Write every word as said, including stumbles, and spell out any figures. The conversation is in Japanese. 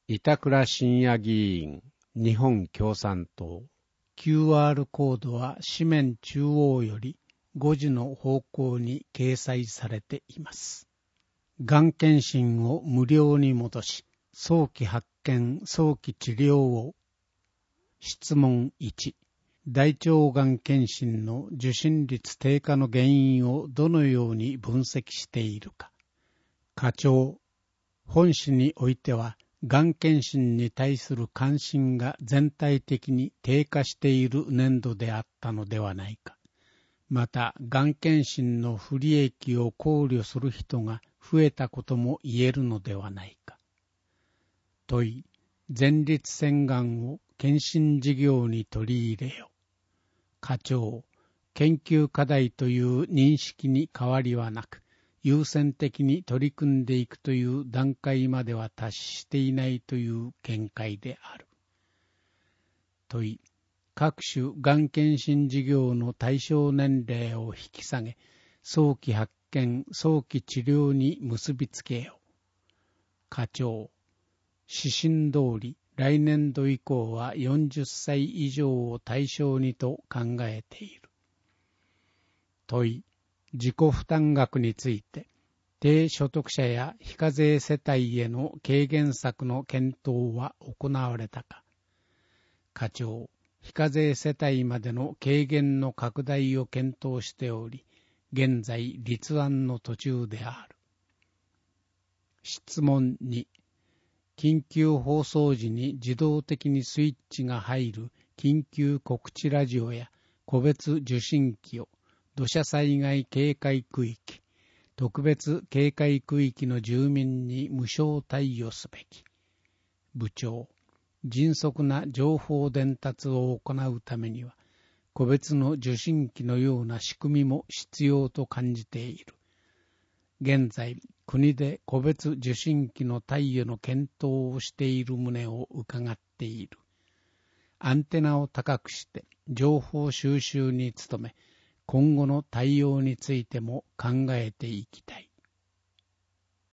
板倉信也議員、日本共産党。キューアール コードは紙面中央よりごじの方向に掲載されています。がん検診を無料に戻し、早期発見、早期治療を。質問いち。大腸がん検診の受診率低下の原因をどのように分析しているか。課長、本誌においては、がん検診に対する関心が全体的に低下している年度であったのではないか。また、がん検診の不利益を考慮する人が増えたことも言えるのではないか。問い、前立腺がんを検診事業に取り入れよ。課長、研究課題という認識に変わりはなく、優先的に取り組んでいくという段階までは達していないという見解である。問い、各種がん検診事業の対象年齢を引き下げ、早期発見、早期治療に結びつけよ。課長、指針通り来年度以降はよんじゅっさい以上を対象にと考えている。問い、自己負担額について、低所得者や非課税世帯への軽減策の検討は行われたか。課長、非課税世帯までの軽減の拡大を検討しており、現在立案の途中である。質問に、緊急放送時に自動的にスイッチが入る緊急告知ラジオや個別受信機を土砂災害警戒区域、特別警戒区域の住民に無償貸与すべき。部長、迅速な情報伝達を行うためには、個別の受信機のような仕組みも必要と感じている。現在、国で個別受信機の貸与の検討をしている旨を伺っている。アンテナを高くして情報収集に努め、今後の対応についても考えていきたい。